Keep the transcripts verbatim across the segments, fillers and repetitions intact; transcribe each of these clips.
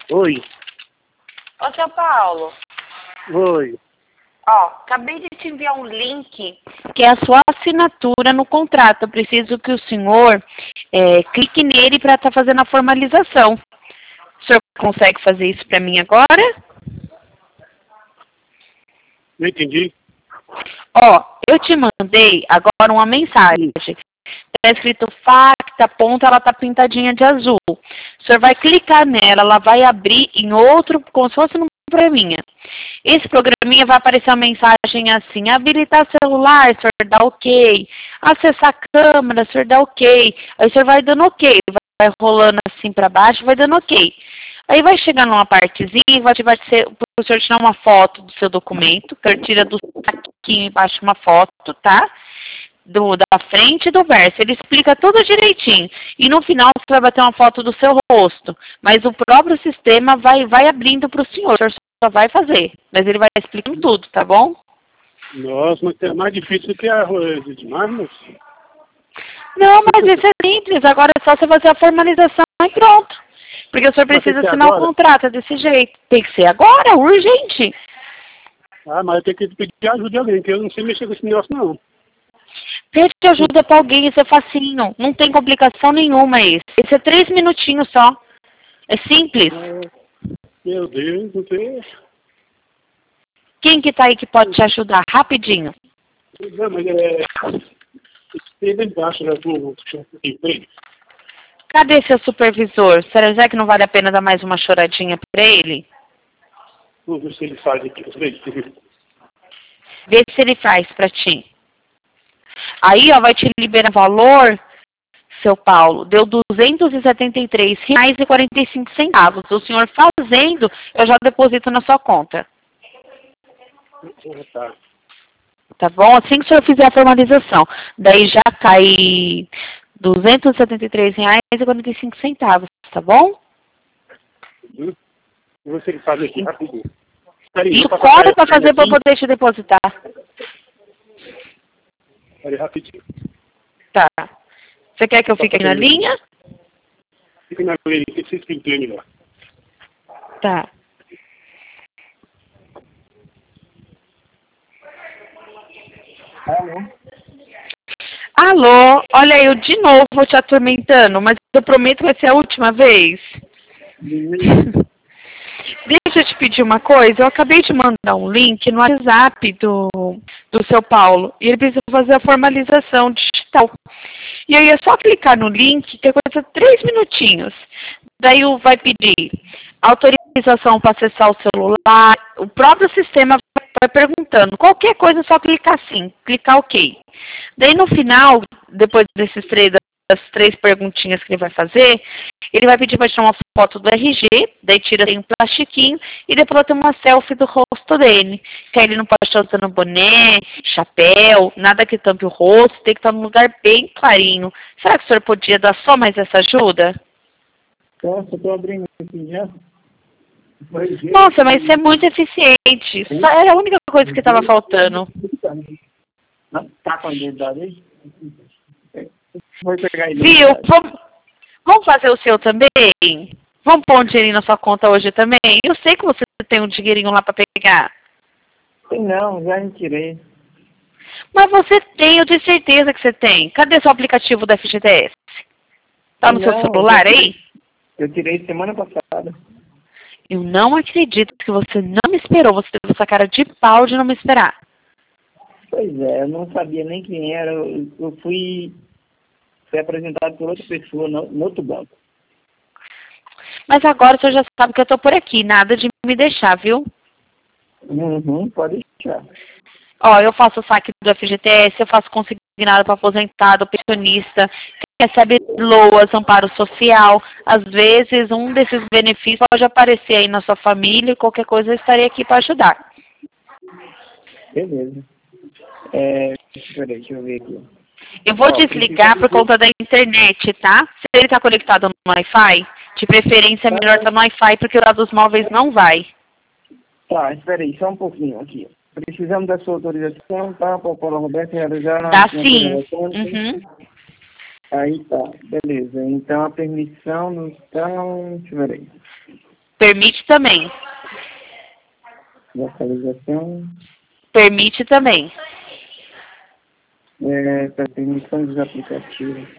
Oi. Ô, seu Paulo. Oi. Ó, acabei de te enviar um link que é a sua assinatura no contrato. Eu preciso que o senhor é, clique nele para estar fazendo a formalização. O senhor consegue fazer isso para mim agora? Não entendi. Ó, eu te mandei agora uma mensagem. Está escrito Facta, ponta, ela tá pintadinha de azul. O senhor vai clicar nela, ela vai abrir em outro, como se fosse num programinha. Esse programinha vai aparecer uma mensagem assim, habilitar celular, o senhor dá ok. Acessar a câmera, o senhor dá ok. Aí o senhor vai dando ok, vai rolando assim para baixo, vai dando ok. Aí vai chegar numa partezinha, vai, vai ser para o senhor tirar uma foto do seu documento, o senhor tira do saquinho embaixo uma foto, tá? Do, da frente e do verso. Ele explica tudo direitinho. E no final você vai bater uma foto do seu rosto. Mas o próprio sistema vai, vai abrindo para o senhor. O senhor só vai fazer. Mas ele vai explicando tudo, tá bom? Nossa, mas é mais difícil do que a demais, moço. Não, mas isso é simples. Agora é só você fazer a formalização e pronto. Porque o senhor precisa assinar o contrato desse jeito. Tem que ser agora, urgente. Ah, mas eu tenho que pedir ajuda de alguém, que eu não sei mexer com esse negócio, não. Pede ajuda para alguém, isso é facinho. Não tem complicação nenhuma esse. Esse é três minutinhos só. É simples. Meu Deus, não sei. Quem que tá aí que pode te ajudar? Rapidinho. Não, mas é... Tem bem baixo, né, do emprego. Cadê seu supervisor? Será que não vale a pena dar mais uma choradinha para ele? Vamos ver se ele faz aqui. Vê se ele faz para ti. Aí, ó, vai te liberar valor, seu Paulo, deu duzentos e setenta e três reais e quarenta e cinco centavos. O senhor fazendo, eu já deposito na sua conta. Tá. Tá bom? Assim que o senhor fizer a formalização. Daí já cai duzentos e setenta e três reais e quarenta e cinco centavos, tá bom? Uhum. Vou ver se ele faz aqui rapidinho. E corre para fazer para poder te depositar. Peraí, rapidinho. Tá. Você quer que eu fique aqui na linha? Fica na linha, que você explica melhor. Tá. Alô? Alô? Olha, eu de novo vou te atormentando, mas eu prometo que vai ser a última vez. Deixa eu te pedir uma coisa. Eu acabei de mandar um link no WhatsApp do, do seu Paulo. E ele precisa fazer a formalização digital. E aí é só clicar no link, que é coisa de três minutinhos. Daí vai pedir autorização para acessar o celular. O próprio sistema vai perguntando. Qualquer coisa é só clicar assim, clicar OK. Daí no final, depois desses três, das três perguntinhas que ele vai fazer, ele vai pedir para tirar uma foto do R G, daí tira um plastiquinho e depois tem uma selfie do rosto dele. Que aí ele não pode estar usando boné, chapéu, nada que tampe o rosto, tem que estar num lugar bem clarinho. Será que o senhor podia dar só mais essa ajuda? Nossa, eu tô abrindo aqui já. Nossa, mas isso é muito eficiente. Só era a única coisa que estava faltando. Tá com a identidade aí? Vou pegar ele. Viu? Vamos, vamos fazer o seu também? Vamos pôr um dinheirinho na sua conta hoje também? Eu sei que você tem um dinheirinho lá para pegar. Não, já retirei. Mas você tem, eu tenho certeza que você tem. Cadê seu aplicativo da F G T S? Tá no Não, seu celular eu aí? Eu tirei semana passada. Eu não acredito que você não me esperou. Você teve essa cara de pau de não me esperar. Pois é, eu não sabia nem quem era. Eu, eu fui, fui apresentado por outra pessoa no, no outro banco. Mas agora o senhor já sabe que eu tô por aqui. Nada de me deixar, viu? Uhum, pode deixar. Ó, eu faço o saque do F G T S, eu faço consignado para aposentado, pensionista, recebe loas, amparo social. Às vezes, um desses benefícios pode aparecer aí na sua família e qualquer coisa eu estarei aqui para ajudar. Beleza. É, peraí, deixa eu ver aqui. Eu vou Ó, desligar precisa- por conta da internet, tá? Se ele está conectado no Wi-Fi, de preferência é melhor estar no Wi-Fi, porque o lado dos móveis não vai. Tá, espera aí, só um pouquinho aqui. Precisamos da sua autorização, tá? Para o Paulo Roberto realizar a Dá assinatura sim. eletrônica. Uhum. Aí tá, beleza. Então a permissão não está. Deixa eu ver aí. Permite também. Localização. Permite também. É, para permissão dos aplicativos.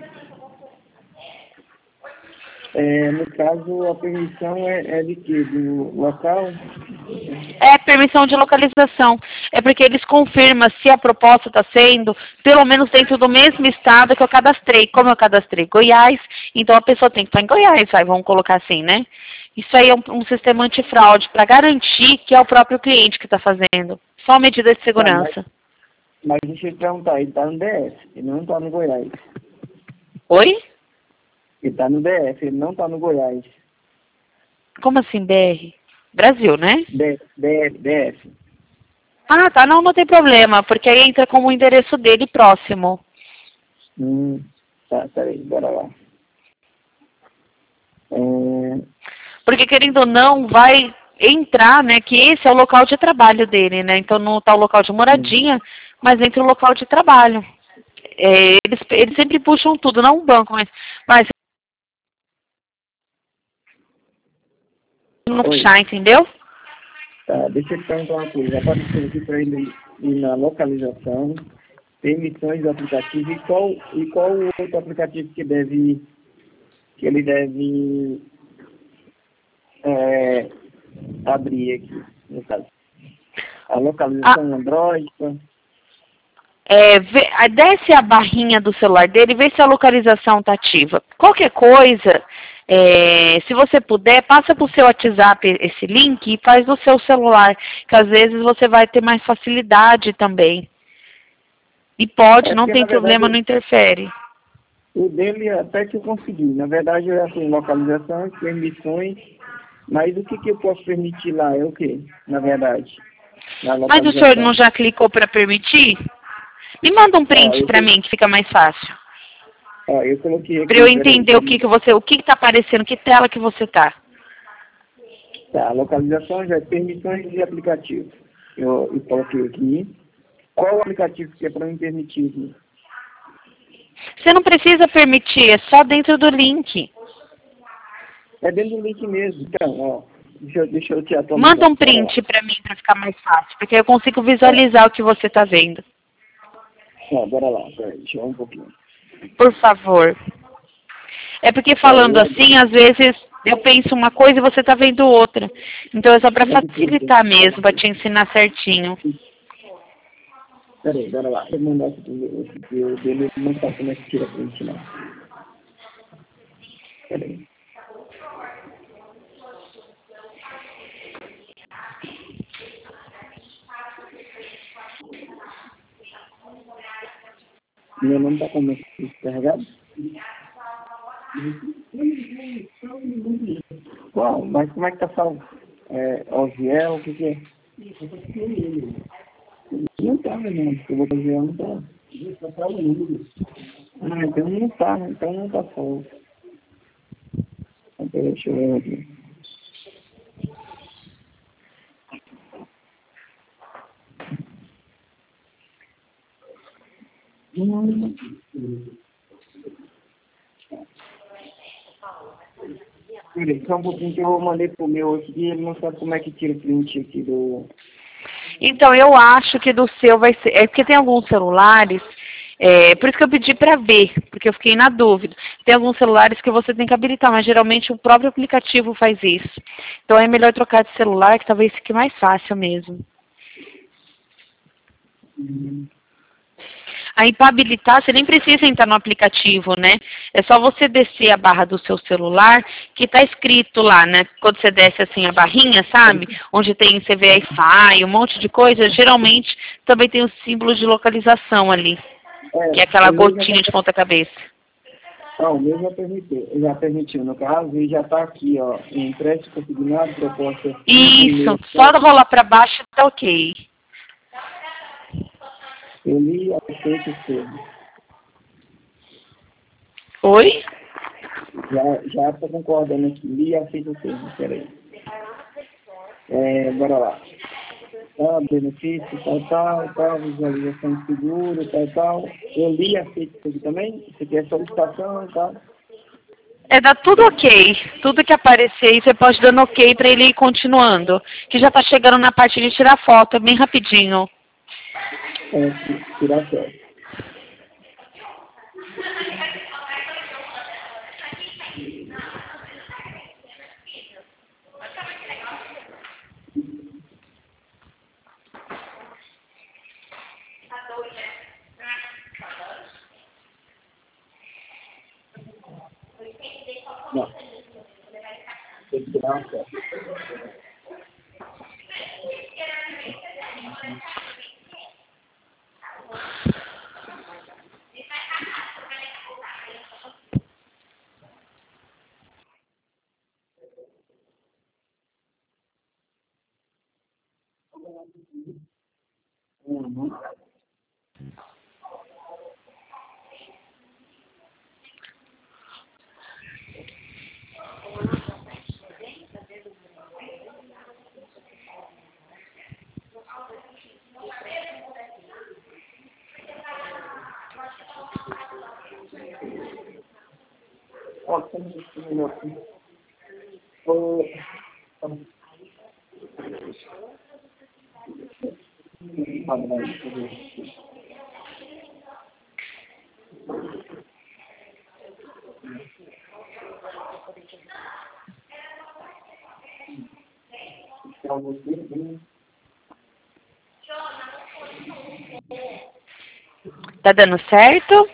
É, no caso, a permissão é, é de quê? Do local? É permissão de localização. É porque eles confirmam se a proposta está sendo, pelo menos dentro do mesmo estado que eu cadastrei. Como eu cadastrei Goiás, então a pessoa tem que estar em Goiás, vai, vamos colocar assim, né? Isso aí é um, um sistema antifraude para garantir que é o próprio cliente que está fazendo. Só medida de segurança. Tá, mas, mas deixa eu te perguntar, ele está no D F, ele não está no Goiás. Oi? Ele está no D F, ele não está no Goiás. Como assim, B R? Brasil, né? D F, D F. Ah, tá, não, não tem problema, porque aí entra como o endereço dele próximo. Hum, tá, peraí, bora lá. É... Porque, querendo ou não, vai entrar, né, que esse é o local de trabalho dele, né? Então não tá o local de moradia, hum. mas entra o local de trabalho. É, eles, eles sempre puxam tudo, não um banco, mas, mas não puxar, entendeu? Tá, deixa eu te perguntar uma coisa. Apareceu aqui para ele ir na localização, permissões do aplicativo e qual, e qual o outro aplicativo que deve que ele deve é, abrir aqui, no caso. A localização ah. Android. Tá? É, vê, desce a barrinha do celular dele, vê se a localização está ativa. Qualquer coisa, é, se você puder, passa para o seu WhatsApp esse link e faz no seu celular, que às vezes você vai ter mais facilidade também. E pode, é não tem problema, verdade, não interfere. O dele até que eu consegui. Na verdade, eu tenho localização, permissões, mas o que, que eu posso permitir lá é o quê, na verdade? Na mas o senhor não já clicou para permitir? Me manda um print ah, para mim, que fica mais fácil. Ah, eu coloquei aqui. Para eu entender o que que você, o que está aparecendo, que tela que você está. Tá, localização já é permissões de aplicativo. Eu, eu coloquei aqui. Qual o aplicativo que é para me permitir aqui? Você não precisa permitir, é só dentro do link. É dentro do link mesmo. Então, ó, deixa, deixa eu te atualizar. Manda um print para mim, para ficar mais fácil, porque eu consigo visualizar é. o que você está vendo. Ó, bora lá, peraí, deixa eu um pouquinho. Por favor. É porque falando assim, às vezes eu penso uma coisa e você está vendo outra. Então é só para facilitar mesmo, para te ensinar certinho. Peraí, bora lá. Deixa eu mandar esse primeiro, o dele não está como é que tira print, não. Peraí. Meu nome está como descarregado? Qual? Mas como é que tá salvo? É, Oziel, o que que é? Não tá, meu irmão. Eu vou fazer, não tá. Ah, então não tá, então não tá salvo. Então deixa eu ver aqui. Hum. Peraí, só um pouquinho que eu mandei pro meu aqui e ele não sabe como é que tira o print aqui do... Então, eu acho que do seu vai ser... É porque tem alguns celulares... É, por isso que eu pedi para ver, porque eu fiquei na dúvida. Tem alguns celulares que você tem que habilitar, mas geralmente o próprio aplicativo faz isso. Então é melhor trocar de celular, que talvez fique mais fácil mesmo. Hum. Aí para habilitar, você nem precisa entrar no aplicativo, né? É só você descer a barra do seu celular, que está escrito lá, né? Quando você desce assim a barrinha, sabe? Onde tem C V Wi-Fi, um monte de coisa, geralmente também tem o símbolo de localização ali. É, que é aquela gotinha já... de ponta cabeça. Não, o meu já permitiu, já permitiu, no caso, e já está aqui, ó, em empréstimo consignado, proposta... Isso, só rolar para baixo tá ok. Eu li, aceito o termo. Oi? Já, já estou concordando aqui, li e aceito o termo, peraí. É, bora lá. Tá, benefício, tal, tal, tal, visualização de seguro, tal, tal. Eu li e aceito isso aqui também. Isso aqui é solicitação, tá? É dar tudo ok. Tudo que aparecer aí, você pode dando ok para ele ir continuando. Que já tá chegando na parte de tirar foto, é bem rapidinho. É, tirar foto. Não. Tem que tirar uma foto. Uhum. Ó, temos esse minuto. Ô, Tá dando certo?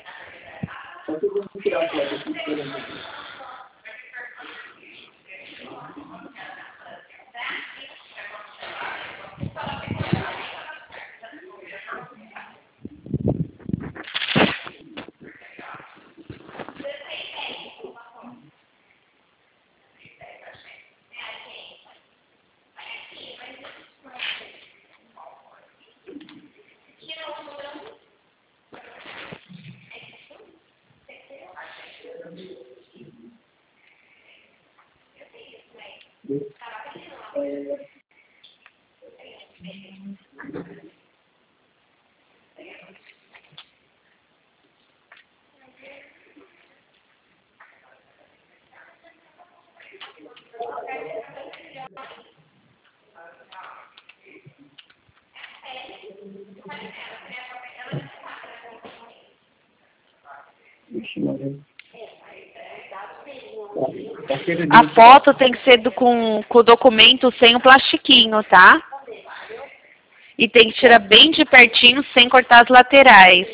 A foto tem que ser do, com, com o documento sem o plastiquinho, tá? E tem que tirar bem de pertinho, sem cortar as laterais.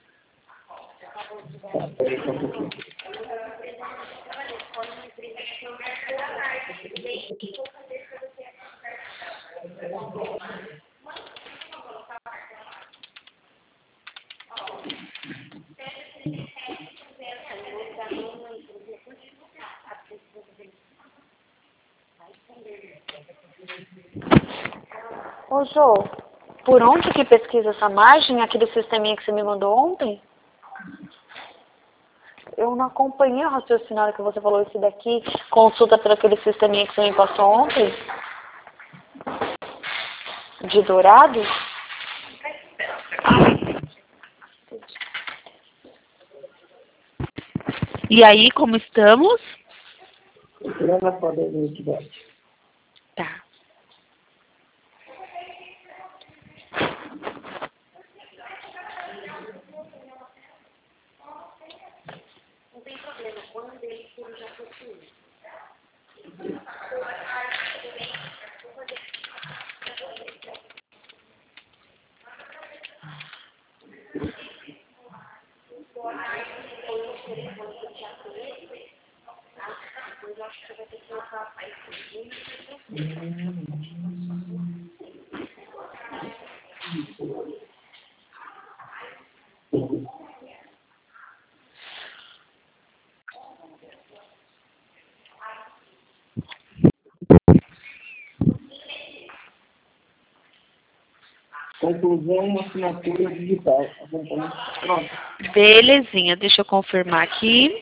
Ô, Jô, por onde que pesquisa essa margem, aquele sisteminha que você me mandou ontem? Eu não acompanhei o raciocínio que você falou isso daqui. Consulta por aquele sisteminha que você me passou ontem? De dourado? E aí, como estamos? Tirando a foto da identidade. Tá. Não tem problema, quando ele for já possuir. Eu acho que vai ter que colocar a Conclusão, uma assinatura digital. Pronto. Belezinha, deixa eu confirmar aqui.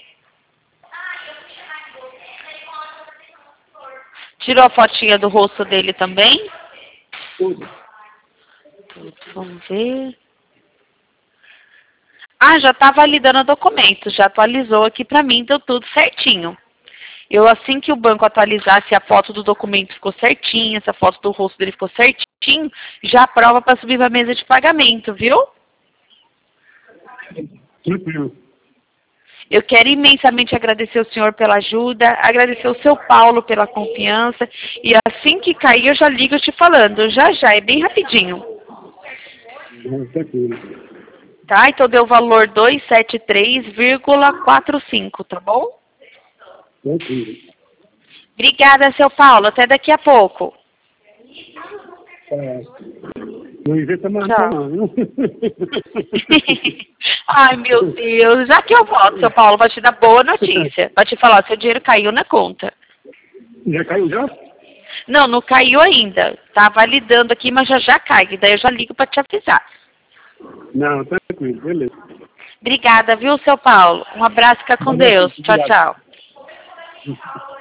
Tirou a fotinha do rosto dele também? Tudo. Vamos ver. Ah, já tá validando o documento. Já atualizou aqui pra mim, deu tudo certinho. Eu, assim que o banco atualizar se a foto do documento ficou certinha, se a foto do rosto dele ficou certinho, já aprova para subir para a mesa de pagamento, viu? Tranquilo. Eu quero imensamente agradecer o senhor pela ajuda, agradecer o seu Paulo pela confiança, e assim que cair eu já ligo te falando, já já, é bem rapidinho. Tranquilo. Tá? Então deu o valor duzentos e setenta e três vírgula quarenta e cinco, tá bom? Tranquilo. Obrigada, seu Paulo. Até daqui a pouco. É. Não inventa mais Tchau. não, viu? Ai, meu Deus. Já que eu volto, seu Paulo, vou te dar boa notícia. Vou te falar, seu dinheiro caiu na conta. Já caiu já? Não, não caiu ainda. Tá validando aqui, mas já já cai. Daí eu já ligo para te avisar. Não, tranquilo, beleza. Obrigada, viu, seu Paulo? Um abraço, fica com Deus. Tchau, tchau.